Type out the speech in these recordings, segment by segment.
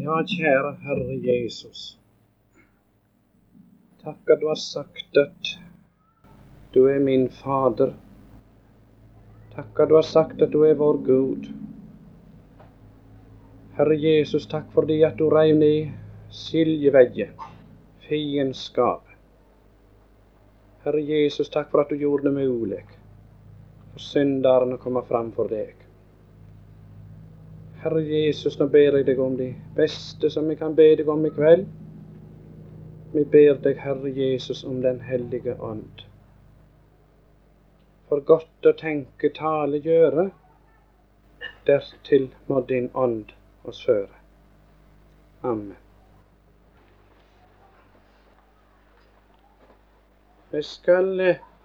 Ja, kjære Herre Jesus, takk at du har sagt at du er min Fader. Takk at du har sagt at du er vår Gud. Herre Jesus, takk fordi at du reiv ned skiljevegger, fiendskap. Herre Jesus, takk for at du gjorde det mulig for synderen å komme fram for deg. Herre Jesus, nå ber jeg deg om det beste som vi kan be deg om i kveld. Vi ber deg, Herre Jesus, om den hellige ånd. For godt å tenke, tale, gjøre, dertil må din ånd oss føre. Amen. Jeg skal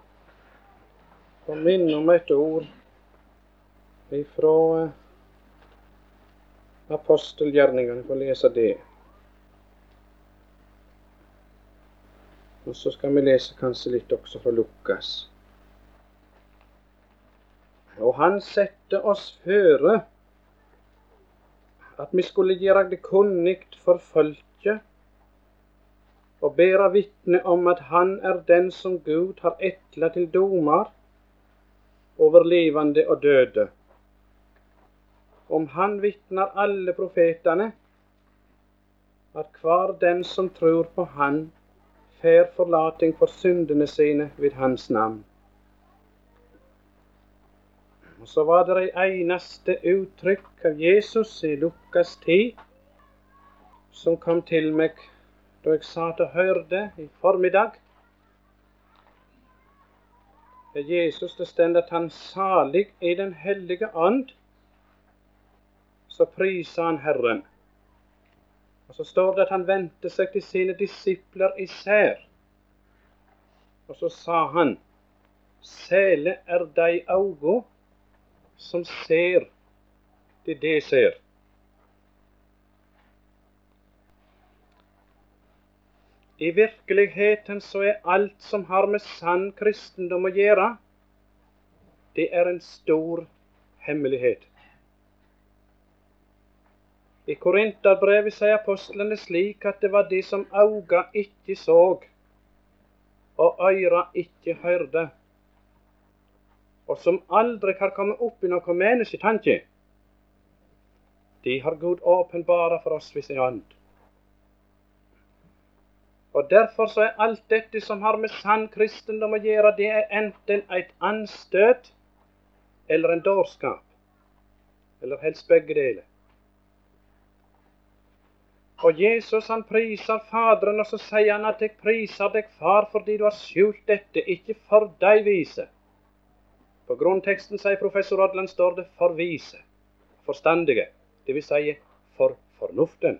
få minne om et ord ifra apostelgjerningene. Jeg får lese det. Og så skal vi lese kanskje litt også fra Lukas. Og han sette oss føre at vi skulle gjøre det kunnigt for folket og bære vitne om at han er den som Gud har etla til domar over levende og døde. Om han vitner alle profetene at hver den som tror på han fær forlating for syndene sine ved hans navn. Og så var det ei eneste uttrykk av Jesus i Lukas 10 som kom til meg da jeg satt og hørte i formiddag. Jesus, det stender at han salig i den hellige ånd, så priser han Herren. Og så står det at han vendte seg til sine disipler især. Og så sa han, sele er de augo som ser det de ser. I virkeligheten så er alt som har med sann kristendom å gjøre, det er en stor hemmelighet. I Korinterbrevet sier apostlene slik at det var de som auga ikke så, og øyra ikke hørte, og som aldri har kommet opp i noe mennesketanke. De har Gud åpenbara for oss ved sin ånd. Og derfor så er alt dette som har med sann kristendom å gjøre, det er enten et anstøt eller en dårskap, eller helst begge deler. Og Jesus han priser Faderen, og så sier han at jeg priser deg, Far, fordi du har skjult dette, ikke for deg vise. På grunnteksten sier professor Odland, står det for vise, forstandige, det vil si for fornuften.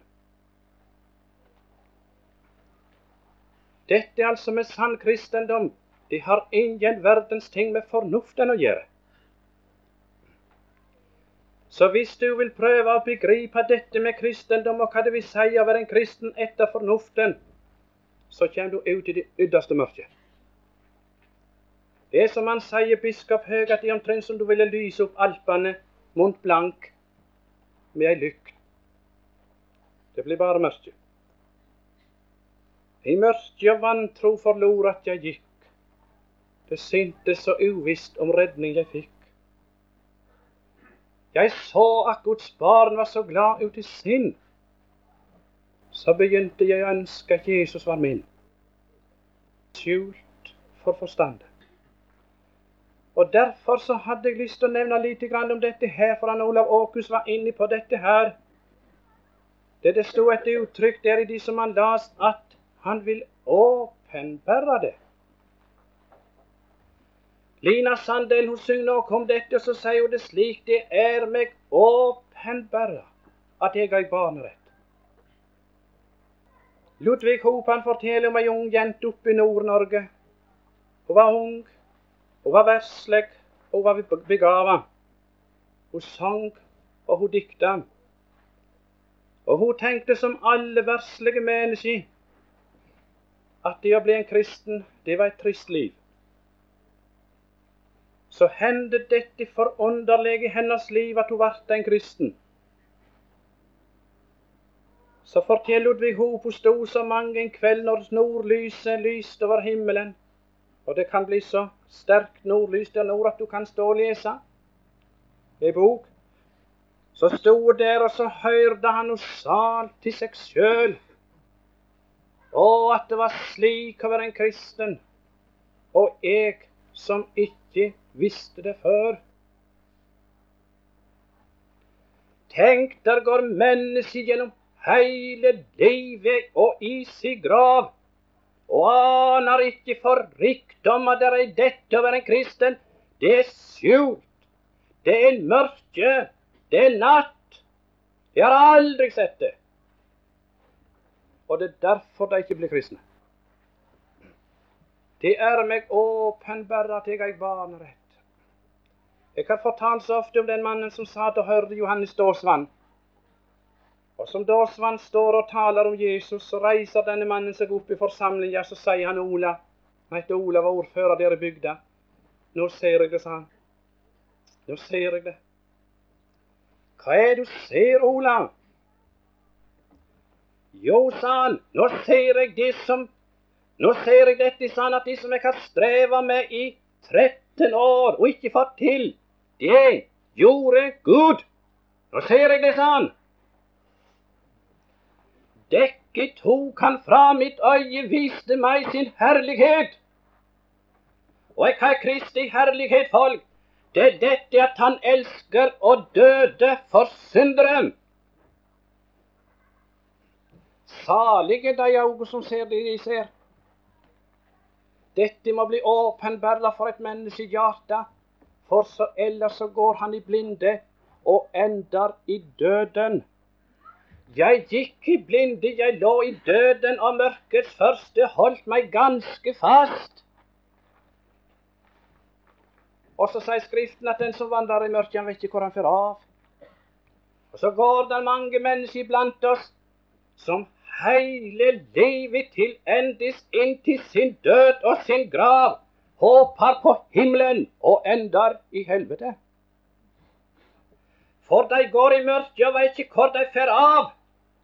Dette altså med sann kristendom, det har ingen verdens ting med fornuften å gjøre. Så hvis du vil prøve å begripe dette med kristendom og hva det vil si å være en kristen etter fornuften, så kommer du ut i det ytterste mørket. Det er som han sier, biskop Høg, at det er omtrent som du ville lyse opp Alpene, Mont Blanc, med ei lykt. Det blir bare mørke. I mørke og vantro forlor at jeg gikk. Det syntes så uvisst om redning jeg fikk. Jeg så at Guds barn var så glad ut i sinn. Så begynte jeg å ønske at Jesus var min. Skjult for forstandet. Og derfor så hadde jeg lyst til å nevne litt om dette her, for han Olav Åkus var inne på dette her. Det stod et uttrykk der i de som han las, at han vil åpenbære det. Lina Sandel, hun synger noe om dette, og så sier hun det slik, det er meg åpenbære at jeg er barnerett. Ludvig Hopan forteller om en ung jente oppe i Nord-Norge. Hun var ung, hun var verslig, hun var begava. Hun sang, og hun dikta. Og hun tenkte som alle verslige mennesker, at det å bli en kristen, det var et trist liv. Så hendte dette forunderlige i hennes liv at hun ble en kristen. Så fortell Ludvig Hope sto så mange en kveld når nordlyset lyste over himmelen, og det kan bli så sterkt nordlys der nord at du kan stå og lese i bok. Så sto han der, og så hørte han noe salt til seg sjøl. At det var slik å være en kristen, og jeg som ikke visste det før. Tenk, der går mennesker gjennom hele livet og i sin grav, og aner ikke for rikdommer der er dette å være en kristen. Det er skjult, det er mørke, det er natt. Jeg har aldri sett det. Og det er derfor de ikke blir kristne. Det er meg åpenbart at jeg er barnerett. Jeg har fortalt så ofte om den mannen som satt og hørte Johannes Dåsvann. Og som Dåsvann står og taler om Jesus, så reiser denne mannen seg opp i forsamlingen, så sier han Ola. Han heter Ola, var ordfører der i bygda. Nå ser jeg det, sa han. Nå ser jeg det. Hva er det du ser, Ola? Jo, sa han, nå ser jeg dette, sa han, at det som jeg har strevet med i 13 år og ikke fått til, det gjorde Gud. Nå ser jeg det, sa han. Dekket tok han fra mitt øye, viste meg sin herlighet. Og jeg har Kristi herlighet, folk. Det er dette at han elsker og døde for syndere. Salige de øyne som ser det de ser. Dette må bli åpenbart for et menneske hjerte, for så ellers så går han i blinde og ender i døden. Jeg gikk i blinde, jeg lå i døden, og mørkets første holdt meg ganske fast. Og så sier Skriften at den som vandrer i mørket, han vet ikke hvor han fer av. Og så går det mange mennesker blant oss som hele livet til endes inntil sin død og sin grav håper på himmelen og ender i helvete. For de går i mørket og vet ikke hvor de fer av.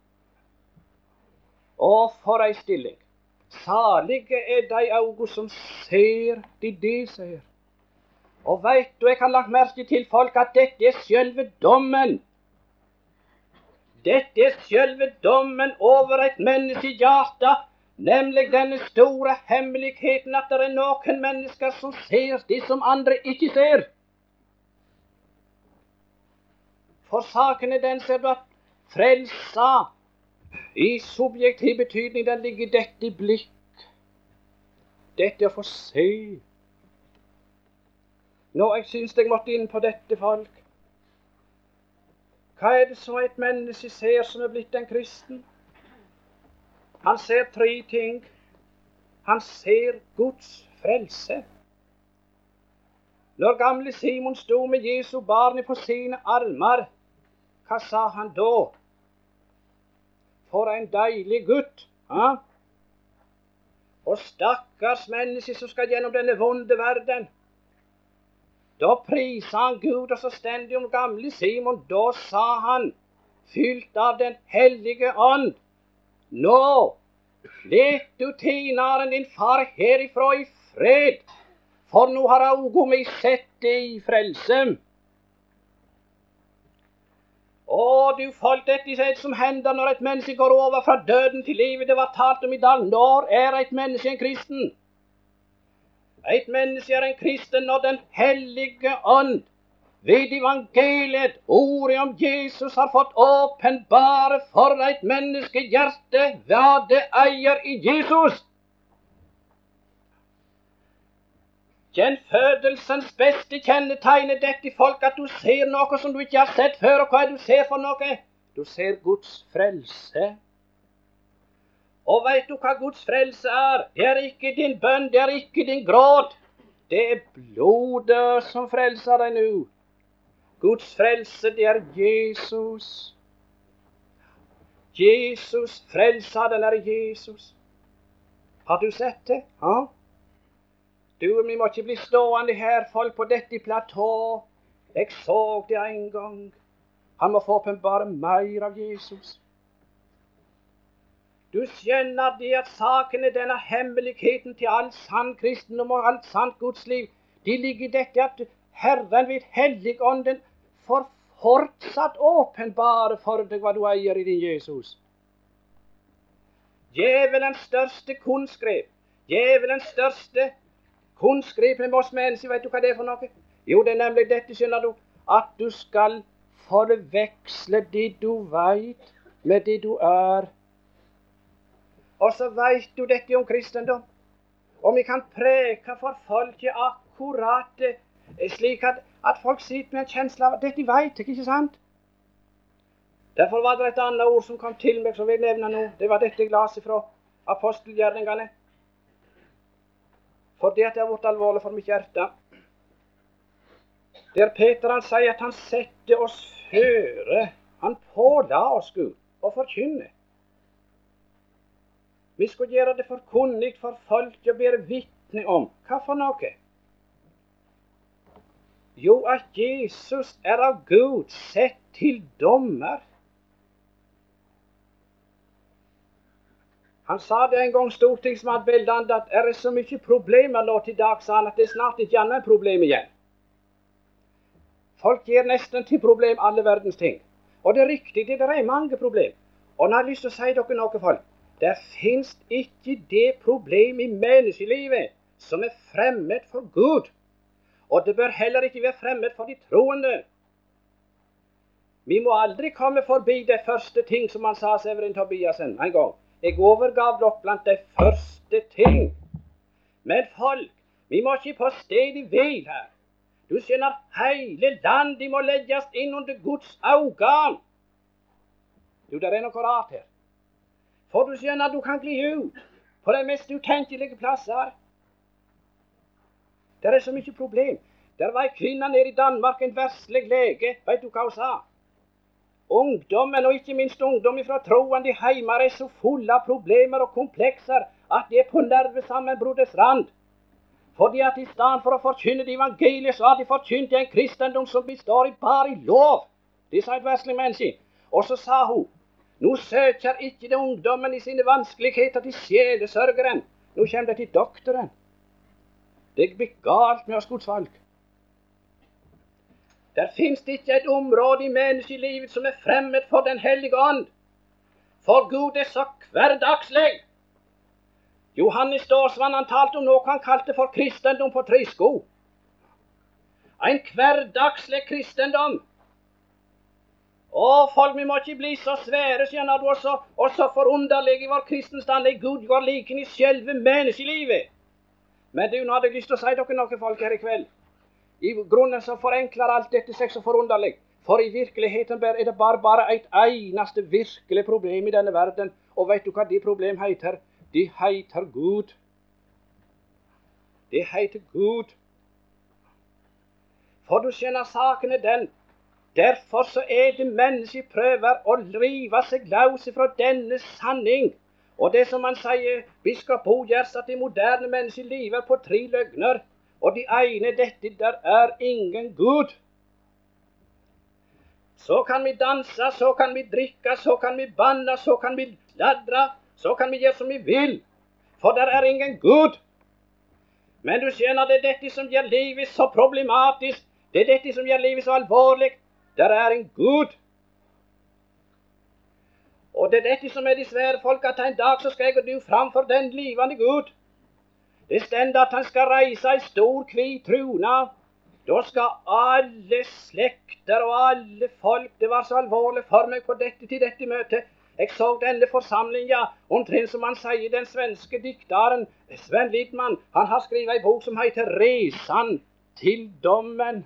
Og for ei stilling. Salige er de øyne som ser de ser. Og veit du, jeg har lagt merke til folk at dette er selve dommen. Dette er selve dommen over et menneskehjerte, nemlig denne store hemmeligheten at det er noen mennesker som ser det som andre ikke ser. For saken er den, ser du, at frelsa i subjektiv betydning, den ligger i dette blikk. Dette å få se. Nå, jeg synes jeg måtte inn på dette, folk. Hva er det som et menneske ser som er blitt en kristen? Han ser 3 ting. Han ser Guds frelse. Når gamle Simon sto med Jesu barn på sine armer, hva sa han da? For en deilig gutt, ja? Og stakkars menneske som skal gjennom denne vonde verden. Da prisa han Gud, og så stendig om gamle Simon, da sa han, fylt av den hellige ånd, nå, let du tjeneren din far herifra i fred, for nå har augo mi sett det i frelse. Du folk, dette er det som hender når et menneske går over fra døden til livet. Det var talt om i dag. Når er et menneske en kristen? Et menneske er en kristen når den hellige ånd ved evangeliet, ordet om Jesus, har fått åpenbare for et menneskehjerte hva det eier i Jesus. Gjenfødelsens beste kjennetegn er dette, folk, at du ser noe som du ikke har sett før. Og hva er det du ser for noe? Du ser Guds frelse. Og vet du hva Guds frelse er? Det er ikke din bønn, det er ikke din gråt. Det er blodet som frelser deg nå. Guds frelse, det er Jesus. Jesus frelser, den er Jesus. Har du sett det? Ja? Du, vi må ikke bli stående her, folk, på dette platå. Jeg så det en gang. Han må få åpenbare mer av Jesus. Du skjønner det at sakene, denne hemmeligheten til all sann kristendom og alt sant gudsliv, de ligger i dette at Herren ved Helligånden får fortsatt åpenbare for deg hva du eier i din Jesus. Djevelens største kunstgrep, djevelens største kunstgrep med oss mennesker, vet du hva det er for noe? Jo, det er nemlig dette, skjønner du, at du skal forveksle det du vet med det du er. Og så vet du dette om kristendom. Og vi kan preke for folket akkurat slik at folk sitter med en kjensle av at dette vet jeg, ikke sant? Derfor var det et annet ord som kom til meg, som jeg nevner nå. Det var dette glaset fra apostelgjerningene. Fordi at det har vært alvorlig for mitt hjerte. Der Peter han sier at han sette oss føre, han påla oss Gud og forkynne. Vi skulle gjøre det forkunnig for folk å bære vitne om. Hva for noe? Jo, at Jesus er av Gud sett til dommer. Han sa det en gang stortingsmann Belland at er det så mye problemer nå til dags at det er snart ikke annet problem igjen. Folk gjør nesten til problem alle verdens ting. Og det er riktig, det er mange problem. Og nå har jeg lyst til å si dere noe, folk. Det finnes ikke det problem i menneskelivet som er fremmed for Gud. Og det bør heller ikke være fremmed for de troende. Vi må aldri komme forbi det første ting som han sa Severin Tobiasen en gang. Jeg overgav dere blant de første ting. Men folk, vi må ikke på sted i hvil her. Du skjønner, hele land de må legges inn under Guds øyne. Jo, det er noe rart her. For du skjønner, du kan gli ut på de mest utenkelige plasser. Det er så mye problem. Der var en kvinne nede i Danmark, en verslig lege. Vet du hva hun sa? Ungdommen, og ikke minst ungdom fra troende hjemme, er så fulle av problemer og komplekser at de er på nervesammenbruddets rand. Fordi at i stedet for å forkynne det evangeliet, så har de forkynt en kristendom som består bare i lov. Det sa et verslig menneske. Og så sa hun, nå søker ikke det ungdommen i sine vanskeligheter til sjelesørgeren. Nå kommer det til doktoren. Det blir galt med oss Guds folk. Der finnes ikke et område i menneskelivet som er fremmed for den hellige ånd. For Gud er så hverdagslig. Johannes Dåsvann han talte om noe han kalte for kristendom på 3 sko. En hverdagslig kristendom. Folk, vi må ikke bli så svære, skjønner du, og så forunderlige i vår kristenstand. Gud går liken i selve menneskelivet. Men du, nå hadde jeg lyst til å si dere noe, folk, her i kveld. I grunnen så forenkler alt dette seg så forunderlig. For i virkeligheten er det bare et eneste virkelig problem i denne verden. Og vet du hva det problem heter? Det heter Gud. Det heter Gud. For du skjønner, saken er den. Derfor så er det mennesket prøver å rive seg løs fra denne sanning. Og det som man sier, biskop Bo Gjers, at det moderne mennesket lever på 3 løgner. Og de ene dette, der er ingen Gud. Så kan vi danse, så kan vi drikke, så kan vi banne, så kan vi sladre, så kan vi gjøre som vi vil. For der er ingen Gud. Men du skjønner, det er dette som gjør livet så problematisk. Det er dette som gjør livet så alvorlig. Der er en Gud. Og det er dette som er de svære folk, at en dag så skal jeg og du framfor den livende Gud. Det stender at han skal reise en stor hvit trone. Da skal alle slekter og alle folk, det var så alvorlig for meg på til dette møtet. Jeg så denne forsamlingen, omtrent som han sier, den svenske diktaren Sven Lidman. Han har skrevet en bok som heter Resan til dommen.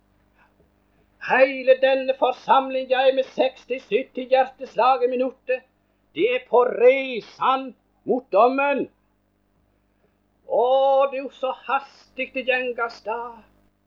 Hele denne forsamlingen er med 60-70 hjerteslag i minuttet. Det er på resan mot dommen. Det er jo så hastig det gjenger stad.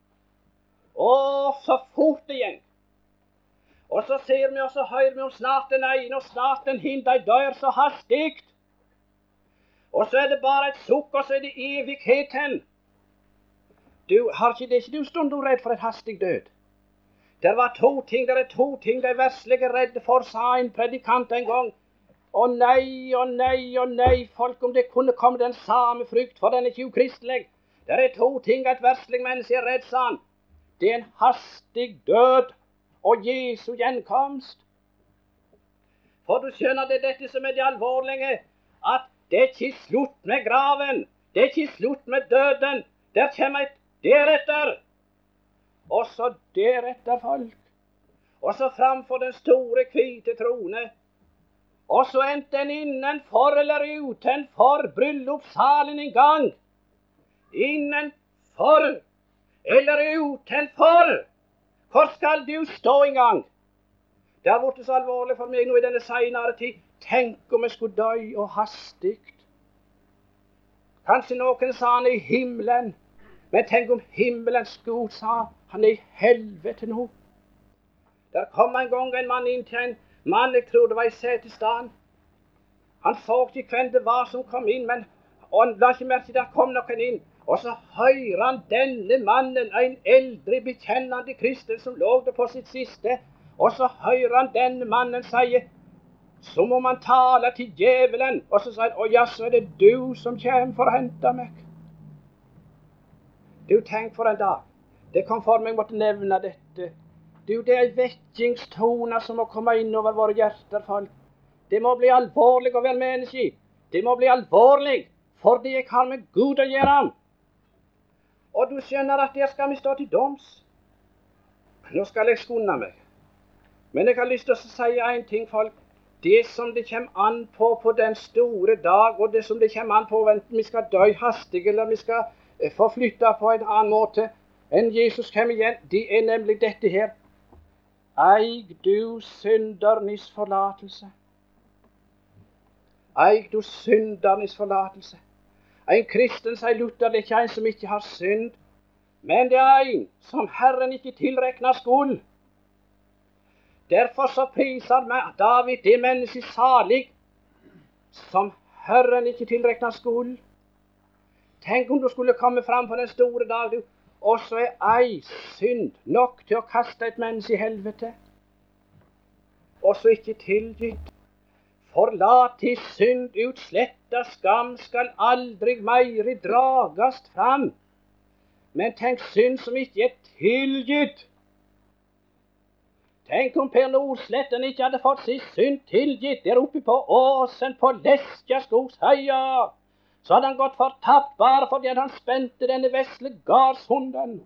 Så fort det gjeng. Og så ser vi og så hører vi om snart den ene og snart den hinde dør så hastig. Og så er det bare et sukk, og så er det evigheten. Det er ikke du stund du redd for et hastig død. Det er 2 ting de verslige redde for, sa en predikant en gang. Å nei, å nei, å nei, folk, om det kunne komme den samme frykt, for den er ikke ukristelig. Det er to ting at verslig menneske er redd, sa han. Det er en hastig død og Jesu gjenkomst. For du skjønner, det er dette som er det alvorlige, at det er ikke slutt med graven, det er ikke slutt med døden, der kommer et deretter, og så deretter, folk, og så framfor den store hvite trone, og så enten innenfor eller utenfor bryllupssalen en gang, innenfor eller utenfor, hvor skal du stå en gang? Det har vært så alvorlig for meg nå i denne senere tid. Tenk om jeg skulle dø og hastig. Kanskje noen sa han er i himmelen, men tenk om himmelens Gud sa han er i helvete nå. Der kom en gang en mann inn til en mann, jeg tror det var i Setesdalen. Han så ikke hvem det var som kom inn, men han la ikke merke til der kom noen inn. Og så hører han denne mannen, en eldre bekjennende kristen som lå det på sitt siste, og så hører han denne mannen si, så må man tale til djevelen, og så sier han, å ja, så er det du som kommer for å hente meg. Du, tenk for en dag. Det kom for meg, måtte nevne dette. Du, det er vekkingstoner som må komme inn over våre hjerter, folk. Det må bli alvorlig å være menneske. Det må bli alvorlig, fordi jeg har med Gud å gjøre. Og du skjønner at der skal vi stå til doms. Nå skal jeg skåne meg. Men jeg har lyst til å si en ting, folk. Det som det kommer an på den store dag, og det som det kommer an på, enten vi skal dø hastig, eller vi skal forflytte på en annen måte enn Jesus kommer igjen, det er nemlig dette her. Eig du syndernes forlatelse. Eig du syndernes forlatelse. En kristen, sier Luther, det er ikke en som ikke har synd, men det er en som Herren ikke tilrekner skyld. Derfor så priser David det mennesket salig som Herren ikke tilrekner skyld. Tenk om du skulle komme fram på den store dag, du, og så er ei synd nok til å kaste et menneske i helvete, og så ikke tilgitt. Forlat til synd utsletta skam skal aldri meiri dragast fram. Men tenk synd som ikke er tilgitt. Tenk om Per Nordsletten ikke hadde fått sin synd tilgitt der oppe på åsen på Lesjaskogsheia. Så hadde han gått fortapt bare fordi han spente denne vesle gardshunden.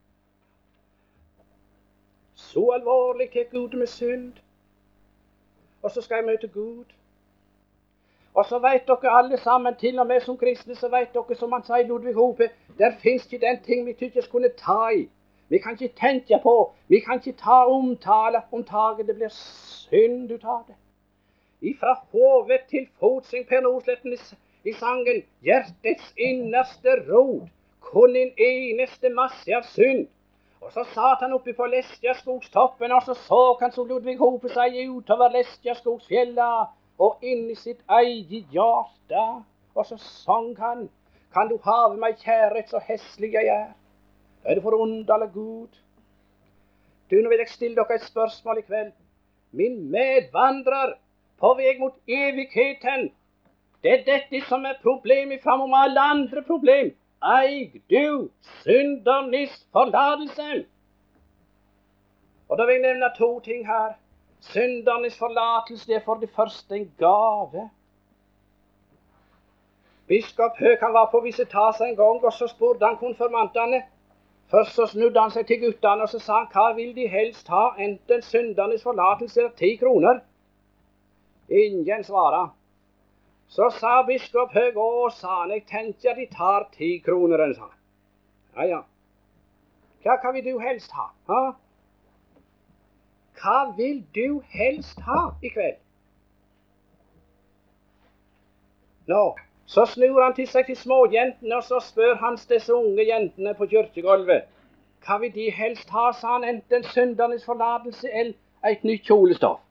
Så alvorlig til Gud med synd. Og så skal jeg møte Gud. Og så vet dere alle sammen, til og med som kristne, så vet dere, som han sier Ludvig Hope, der finnes ikke den ting vi tykkes kunne ta i. Vi kan ikke tenke på, vi kan ikke ta omtale, det blir synd ut av det. Ifra hovet til fot, syng Per Nordsletten i sangen, hjertets innerste rot, kun en eneste masse av synd. Og så satt han oppe på Lesjaskogstoppen, og så han som Ludvig Hope sier utover Lesjaskogsfjella, og inn i sitt eget hjerte. Og så sang han, kan du have meg kjærhet så heslig jeg er. Er det forunderlig Gud? Du, nå vil jeg stille dere et spørsmål i kveld. Min medvandrer på vei mot evigheten. Det er dette som er problemet framom alle andre problem. Eig du syndernes forlatelse. Og da vil jeg nevne to ting her. Syndernes forlatelse er for det første en gave. Biskop Høeg, han var på visitas en gang, og så spurte han konfirmantene. Først så snudde han seg til guttene, og så sa han, hva vil de helst ha, enten syndernes forlatelse eller 10 kroner? Ingen svaret. Så sa biskop Høeg, sa han, jeg tenker de tar 10 kroner, sa han. Ja, ja. Hva vil du helst ha? Ha? Hva vil du helst ha i kveld? Nå, så snur han til seg til småjentene, og så spør han disse unge jentene på kirkegulvet. Hva vil de helst ha, sa han, enten syndernes forlatelse eller et nytt kjolestoff?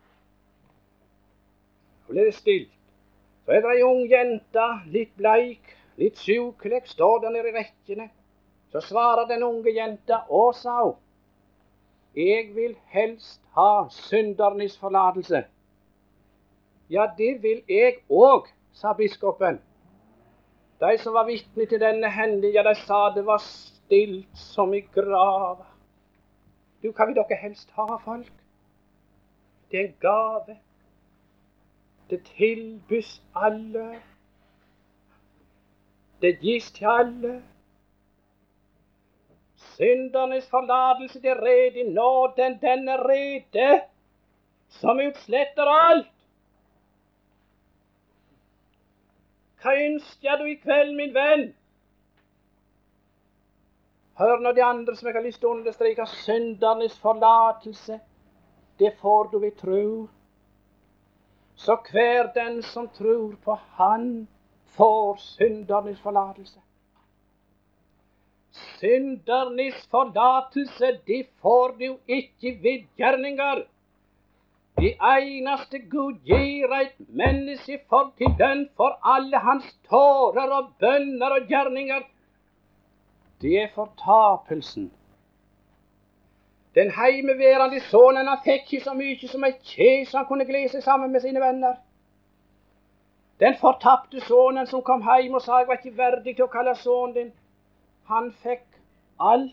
Så ble det stilt. Så er det en ung jente, litt bleik, litt sjukelig, står der nede i rekkene. Så svarer den unge jenta, sa hun, jeg vil helst ha syndernes forlatelse. Ja, det vil jeg òg, sa biskopen. De som var vitne til denne hendelse, ja, de sa det var stilt som i grava. Du, hva vil dere helst ha, folk? Det er en gave. Det tilbys alle. Det gis til alle. Syndernes forlatelse, det er rede i nåden, den er rede, som utsletter alt. Hva ønsker du i kveld, min venn? Hør nå de andre som jeg har lyst til å understreke. Syndernes forlatelse, det får du ved tro. Så hver den som tror på Han, får syndernes forlatelse. Syndernes forlatelse, det får du ikke ved gjerninger. Det eneste Gud gir et menneske for til lønn for alle hans tårer og bønner og gjerninger, det er fortapelsen. Den heimeværende sønnen, han fikk ikke så mye som et kje som han kunne glede seg sammen med sine venner. Den fortapte sønnen som kom hjem og sa jeg var ikke verdig til å kalle sønnen din, han fikk alt.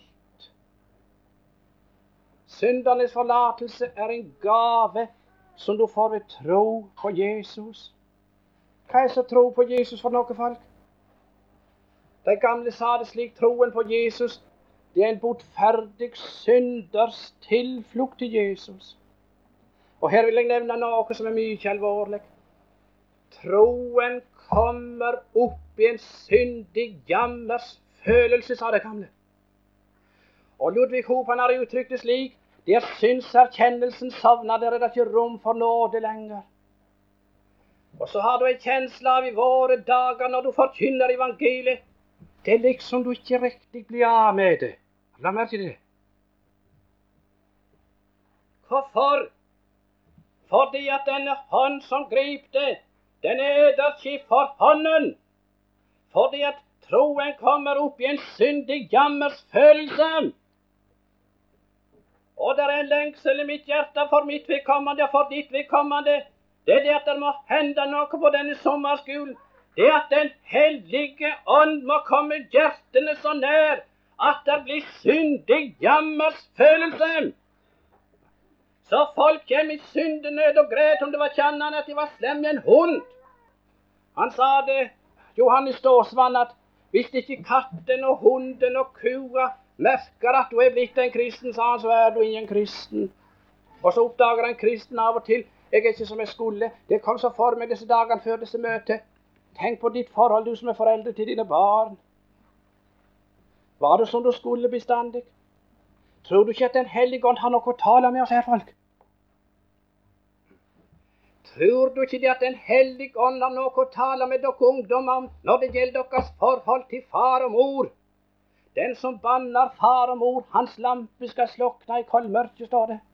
Syndernes forlatelse er en gave som du får ved tro på Jesus. Hva er så tro på Jesus for noe, folk? De gamle sa det slik, troen på Jesus, det er en botferdig synders tilflukt til Jesus. Og her vil jeg nevne noe som er mye alvorlig. Troen kommer opp i en syndig jammers følelse, sa de gamle. Og Ludvig Hopan har uttrykt det slik, der synserkjennelsen savner, der er det ikke rom for nåde lenger. Og så har du en kjensle av i våre dager når du forkynner evangeliet, det er liksom du ikke riktig blir av med det. La merke til det. Hvorfor? Fordi at denne hånd som grip det, den er der ikke for hånden. Fordi at troen kommer opp i en syndig jammers følelse. Og det er en lengsel i mitt hjerte for mitt vedkommende og for ditt vedkommende. Det er det at det må hende noe på denne sommerskolen. Det er at den hellige ånd må komme hjertene så nær at det blir syndig jammers følelse. Så folk hjem i syndenød og græt om det var kjennende at de var slem i en hund. Han sa det, Johannes Ståsvann, at hvis ikke katten og hunden og kua merker at du er blitt en kristen, sa han, så er du ingen kristen. Og så oppdager en kristen av og til, jeg er ikke som jeg skulle. Det kom så for meg disse dagene før disse møtet. Tenk på ditt forhold, du som er foreldre til dine barn. Var det som du skulle bestandig? Tror du ikke at den hellige ånd har noe å tale med oss her, folk? Tror du ikke at den hellige ånd har noe å tale med dere ungdom om når det gjelder deres forhold til far og mor? Den som banner far og mor, hans lampe skal slokne i koldmørket, står det.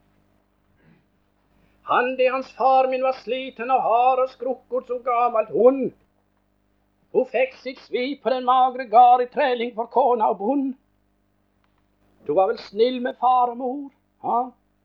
Han, det hans far min, var sliten og hard og skrukkert som gammelt hund. Hun fikk sitt svi på den magre gard i treling for kona og bond. Du var vel snill med far og mor, ha?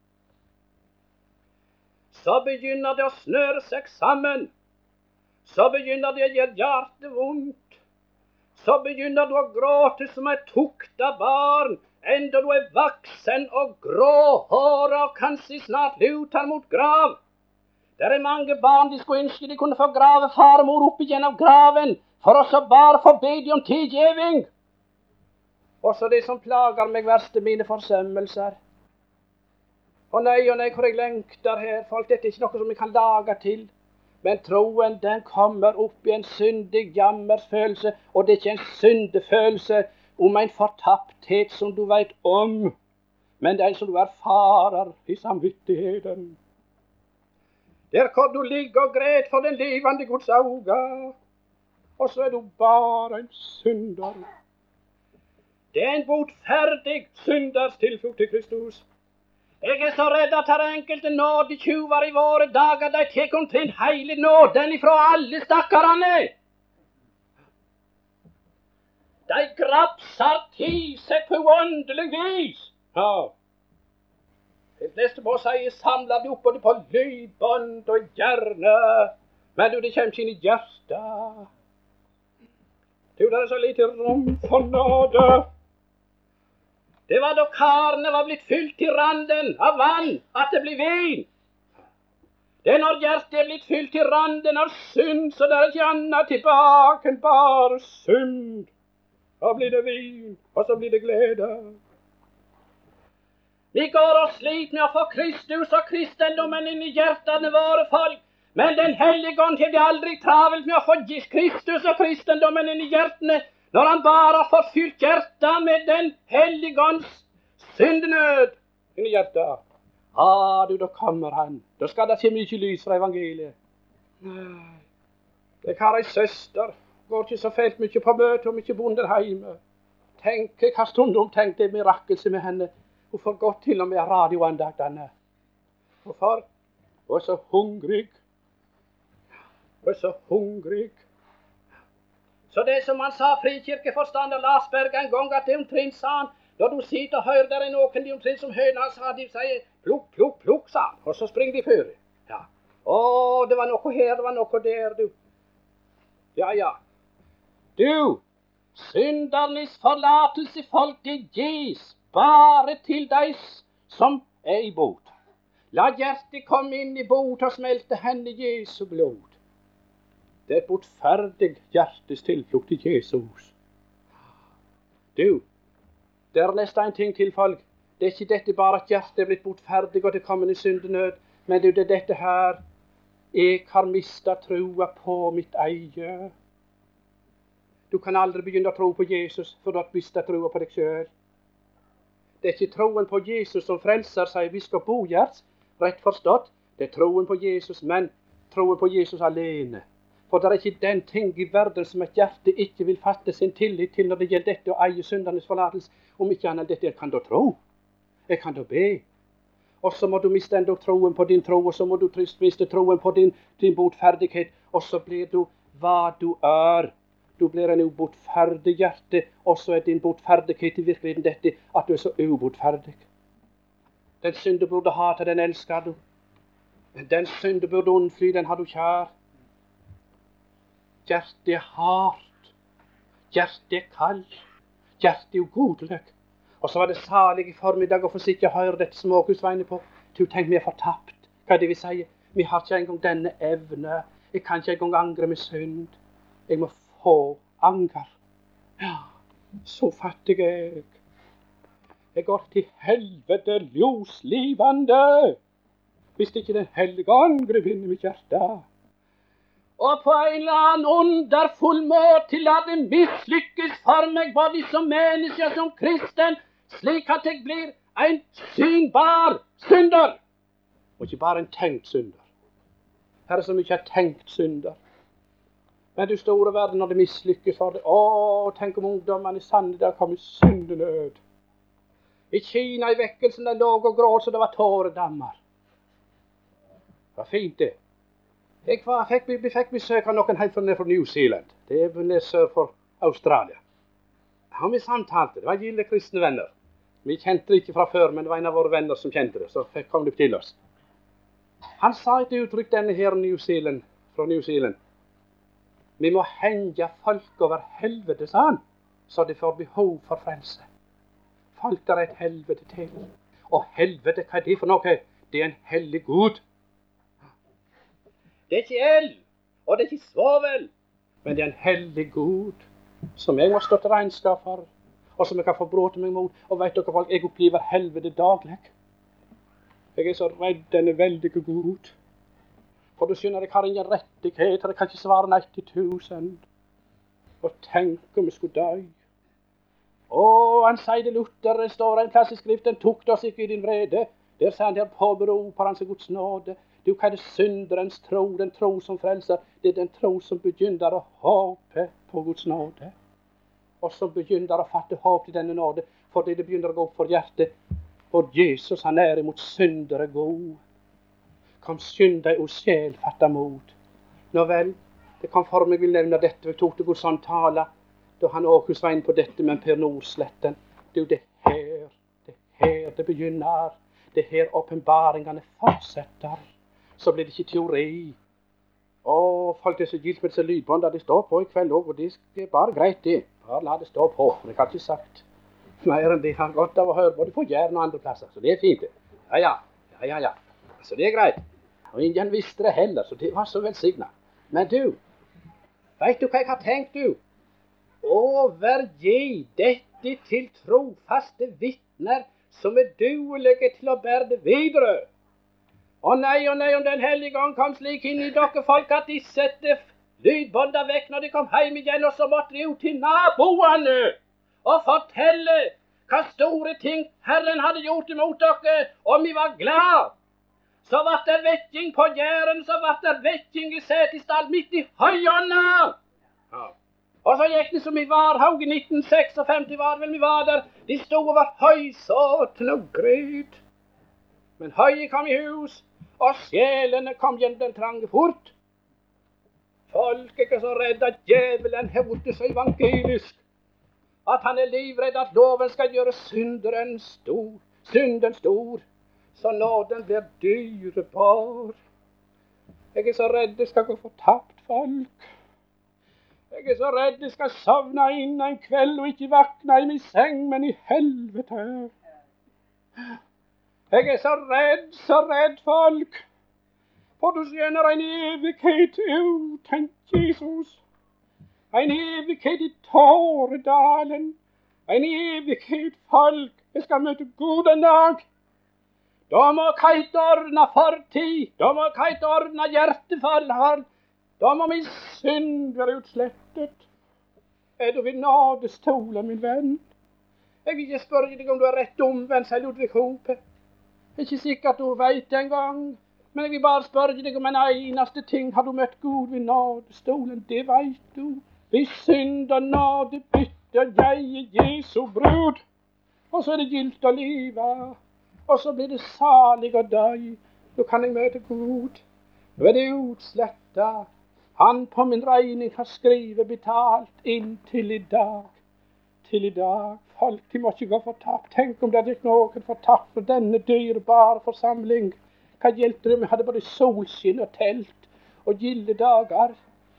Så begynner det å snøre seg sammen. Så begynner det å gjøre hjertet vondt. Så begynner du å gråte som et tukta barn, enda du er vaksen og gråhåret og kanskje snart lutar mot grav. Der er mange barn de skulle ønske de kunne få grave far og mor opp igjen av graven, for å så bare få be de om tilgivning. Også det som plager meg verst er mine forsømmelser. Og nei, hvor jeg lengter her, folk, dette er ikke noe som jeg kan lage til. Men troen, den kommer opp i en syndig jammersfølelse, og det er ikke en syndefølelse om en fortapthet som du vet om, men det er en som du erfarer i samvittigheten. Der kan du ligge og græte for den levende Guds auga, og så er du bare en synder. Det er en botferdig synders tilflukt til Kristus. Jeg er så redd at her enkelte nådetjuver i våre dager, de tek omtrent hele nåden ifra alle stakkarene. De grapsar til seg på uendelig vis. Ja. Det neste på å si, samler de opp både på lydbånd og hjerne, Men du, det kommer ikke inn i hjertet. Du, det er så lite rom for nåde. Det var da karene var blitt fylt til randen av vann, at det blir vin. Det er når hjertet er blitt fylt til randen av synd, så det er ikke annet tilbake enn bare synd. Da blir det vin, og så blir det glede. Vi går og sliter med å få Kristus og kristendommen inn i hjertene våre folk, men den hellige ånd har det aldri travelt med å få Kristus og kristendommen inn i hjertene, når han bare har forfylt hjertet med den hellige ånds syndenød inn i hjertet. Du, da kommer han. Da skal det ikke mye lys fra evangeliet. Nei, jeg har ei søster, går ikke så fælt mye på møte om ikke bonden hjemme. Tenk, jeg har stundom tenkt det mirakelse med henne. Hun får gått til og med radioandaktene. Hvorfor? Hun er så hungrig. Hun er så hungrig. Så det som han sa, frikirkeforstander Lasberg en gang, at det omtrent sa han, når du sitter og hører der er noen, de omtrent som høyna sa, de sier, plukk, plukk, plukk, sa han, og så springer de før. Ja. Det var noe her, det var noe der, du. Ja, ja. Du, syndernes forlatelse folket gis bare til deg som er i bot. La hjertet komme inn i bot og smelte henne Jesu blod. Det er et botferdig hjertes tilflukt til Jesus. Du, det er nesten en ting til, folk. Det er ikke dette bare at hjertet er blitt botferdig og det kommer i syndenød, men det er dette her. Jeg har mistet troa på mitt eget. Du kan aldri begynne å tro på Jesus, for du har mistet troa på deg selv. Det er ikke troen på Jesus som frelser, sier biskop Bojerts, rett forstått. Det er troen på Jesus, men troen på Jesus alene. For det er ikke den ting i verden som et hjerte ikke vil fatte sin tillit til når det gjelder dette å eie syndernes forlatelse. Om ikke annet dette, jeg kan da tro. Jeg kan da be. Og så må du miste enda troen på din tro, og så må du miste troen på din botferdighet, og så blir du hva du er. Du blir en ubotferdig hjerte, og så er din botferdighet i virkeligheten dette, at du er så ubotferdig. Den synd du burde hate, den elsker du. Den synd du burde unnfly, den har du kjær. Hjertet er hardt. Hjertet er kaldt. Hjertet er ugodelig. Og så var det salig i formiddag å få sitte og høre dette småkus var inne på. Du tenk, vi er fortapt. Hva er det vi sier? Vi har ikke engang denne evne. Jeg kan ikke engang angre med synd. Jeg må få anger. Ja, så fattig er jeg. Jeg går til helvete ljoslivende. Hvis ikke den hellige ånd grep inn i mitt hjerte. Og på en eller annen underfull måte la det mislykkes for meg, både som menneske og som kristen, slik at jeg blir en synbar synder. Og ikke bare en tenkt synder. Her er så mye jeg tenkt synder. Men du store verden, når det mislykkes for det, tenk om ungdommene i Sandedal kom i syndenød. I Kina i vekkelsen, der lå og gråt så det var tåredammer. Det var fint det. Jeg fikk besøk av noen helt fra New Zealand. Det er nede sør for Australia. Han vi samtalte, det var gilde kristne venner. Vi kjente det ikke fra før, men det var en av våre venner som kjente det, så kom det til oss. Han sa et uttrykk denne her fra New Zealand. Vi må henge folk over helvete, sa han, så de får behov for frelse. Folk er et helvete til. Og helvete, hva er det for noe? Det er en hellig Gud. Det er ikke eld, og det er ikke svovel, men det er en hellig Gud, som jeg må stå til regnskap for, og som jeg kan få bråte meg mot. Og vet dere folk, jeg opplever helvete daglig. Jeg er så redd denne veldige Gud. For du skjønner, jeg har ingen rettigheter, jeg kan ikke svare nei til 1000. Og tenk om jeg skulle dø. Han sier det Luther, det står en plass i skriften, tukt oss ikke i din vrede. Der sier han der påberoper hans Guds nåde. Du kan det synderens tro, den tro som frelser. Det er den tro som begynner å håpe på Guds nåde. Og som begynner å fatte håp til denne nåde, fordi det begynner å gå opp for hjertet. For Jesus, han er imot syndere god. Kom skynd deg, o sjel, fatta mod. Nå vel, det kom for meg, vil nevne dette, jeg tok det Guds sånn tale, da han Åkus var inn på dette med Per Nordsletten. Det er her det begynner. Det er her åpenbaringene fortsetter. Så blir det ikke teori. Og folk er så gilt med disse lydbåndene det står på i kveld også, og det er bare greit det. Bare la det stå på, for jeg har ikke sagt mer enn det har godt av å høre både på Jæren og andre plasser, så det er fint det. Ja. Så det er greit. Og ingen visste det heller, så det var så velsignet. Men du, vet du hva jeg har tenkt, du? Overgi dette til trofaste vitner som er duelige til å bære det videre. Å nei, om den hellige ånd kom slik inn i dere folk at de sette lydbånda vekk når de kom hjem igjen, og så måtte de ut til naboene og fortelle hva store ting Herren hadde gjort imot dere, og vi var glad. Så var det vekking på Jæren, så var det vekking i Setesdal midt i høyene. Ja. Og så gikk det som i Varhaug i 1956 var vel vi var der. De stod over høysåten og gryt. Men høye kom i hus, og sjelene kom gjennom den trange fort. Folk er ikke så redd at djevelen hevder seg evangelisk, at han er livredd at loven skal gjøre synden stor, så nåden blir dyrebar. Jeg er så redd det skal gå fortapt, folk. Jeg er så redd det skal sovne inn en kveld og ikke vakne i min seng, men i helvete. Jeg er så redd, folk. For du skjønner en evighet tenk Jesus. En evighet i tåredalen. En evighet, folk. Jeg skal møte Gud en dag. Da må Kait ordne fortid. Da må Kait ordne hjertefall. Da må min synd være utslettet. Er du ved nådestolen, min venn? Jeg vil ikke spørre deg om du er rett omvendt, sier Ludvig Hope. Jeg er ikke sikkert du vet det engang. Men jeg vil bare spørre deg om en eneste ting. Har du møtt Gud ved nådestolen? Det vet du. Ved synd og nåde bytter jeg Jesu brud. Og så er det gildt å leve. Og så blir det salig å dø. Nå kan jeg møte Gud. Nå er det utslettet. Han på min regning har skrevet betalt inn til i dag. Til i dag. Folk, de må ikke gå fortapt. Tenk om det hadde ikke noen fortapt for denne dyrebare forsamling. Hva hjelper det om jeg hadde både solskinn og telt og gilde dager?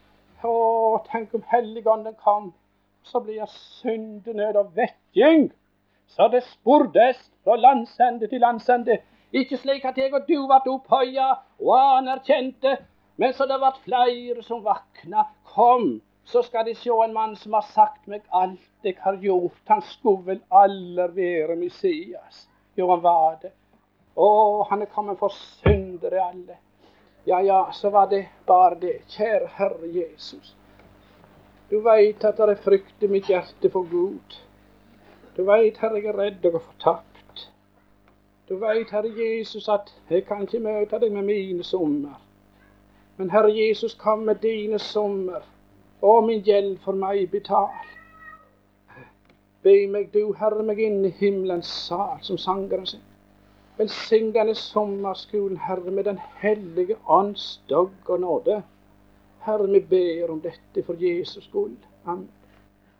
Tenk om Helligånden kom, så blir jeg syndenød og vekking. Så det spurdes fra landsende til landsende. Ikke slik at jeg og du ble opphøya og anerkjente, men så det ble flere som vakna. Kom, så skal de se en mann som har sagt meg alt jeg har gjort. Han skulle vel aller være Messias. Jo, han var det. Han er kommet for syndere alle. Ja, så var det bare det. Kjære Herre Jesus. Du vet at det er frykt i mitt hjerte for Gud. Du vet, Herre, jeg er redd og fortapt. Du vet, Herre Jesus, at jeg kan ikke møte deg med mine sommer. Men Herre Jesus, kom med dine sommer, og min gjeld for meg betal. Be meg du, Herre, meg inn i himmelens sal, som sangeren sin. Velsign denne sommerskolen, Herre, med den hellige ånds døgg og nåde. Herre, vi ber om dette for Jesus skyld. Amen.